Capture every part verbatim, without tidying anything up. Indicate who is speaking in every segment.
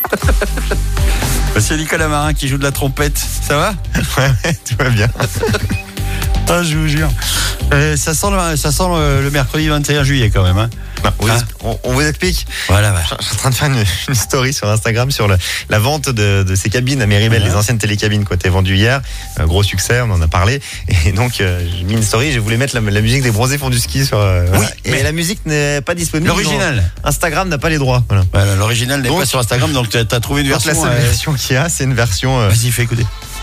Speaker 1: C'est Nicolas Marin qui joue de la trompette. Ça va?
Speaker 2: Ouais, tout va bien.
Speaker 1: Ah, je vous jure. Euh, ça sent, le, ça sent le, le mercredi vingt et un juillet quand même. Hein.
Speaker 2: Non, on, vous
Speaker 1: Ah.
Speaker 2: explique- on, on vous explique.
Speaker 1: Voilà,
Speaker 2: Je je suis en train de faire une, une story sur Instagram sur le, la vente de, de ces cabines à Méribel,
Speaker 1: Ouais.
Speaker 2: les anciennes télécabines qui ont été vendues hier. Un gros succès, on en a parlé. Et donc, euh, j'ai mis une story, je voulais mettre la, la musique des bronzés font du ski sur. euh,
Speaker 1: Oui,
Speaker 2: voilà. Et
Speaker 1: mais-
Speaker 2: la musique n'est pas disponible.
Speaker 1: L'original.
Speaker 2: Instagram n'a pas les droits. Voilà.
Speaker 1: Voilà, l'original n'est
Speaker 2: Donc-
Speaker 1: pas sur Instagram, donc tu as trouvé une
Speaker 2: Donc, la
Speaker 1: version.
Speaker 2: seule
Speaker 1: euh,
Speaker 2: version qu'il y a, c'est une version. euh,
Speaker 1: Vas-y, fais écouter.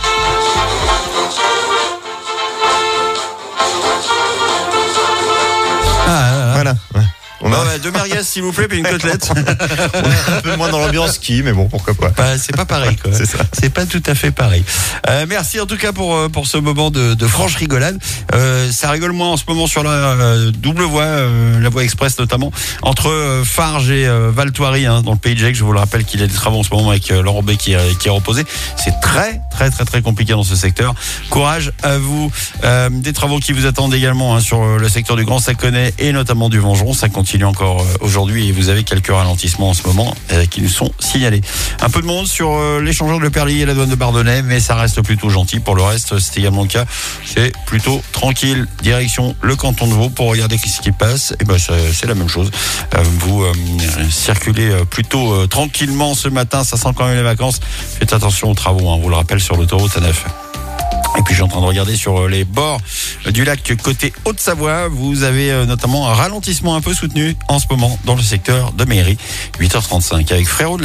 Speaker 1: Ah, là, là.
Speaker 2: Voilà. Ouais. On a
Speaker 1: Bon, bah, deux merguez s'il vous plaît, puis une côtelette.
Speaker 2: on est un peu moins dans l'ambiance ski, mais bon, pourquoi pas.
Speaker 1: Bah, c'est pas pareil, quoi.
Speaker 2: C'est ça.
Speaker 1: C'est pas tout à fait pareil. Euh, merci en tout cas pour euh, pour ce moment de, de franche rigolade. Euh, ça rigole moins en ce moment sur la euh, double voie, euh, la voie express notamment entre euh, Farges et euh, Val Thoiry, hein, dans le Pays de Gex. Je vous le rappelle qu'il y a des travaux en ce moment avec euh, Laurent B qui est, qui est reposé. C'est très très très très compliqué dans ce secteur. Courage à vous. Euh, des travaux qui vous attendent également hein, sur euh, le secteur du Grand Saconnet et notamment du Vengeron. Ça continue encore euh, aujourd'hui et vous avez quelques ralentissements en ce moment euh, qui nous sont signalés. Un peu de monde sur euh, l'échangeur de Le Perlier et la douane de Bardonnay, mais ça reste plutôt gentil. Pour le reste, c'est également le cas. C'est plutôt tranquille. Direction le canton de Vaud pour regarder ce qui passe. Et ben c'est, c'est la même chose. Euh, vous euh, circulez euh, plutôt euh, tranquillement ce matin. Ça sent quand même les vacances. Faites attention aux travaux. Hein, on vous le rappelle sur l'autoroute A neuf. Et puis je suis en train de regarder sur les bords du lac côté Haute-Savoie. Vous avez euh, notamment un ralentissement un peu soutenu en ce moment dans le secteur de Mairie. huit heures trente-cinq avec Frérot de la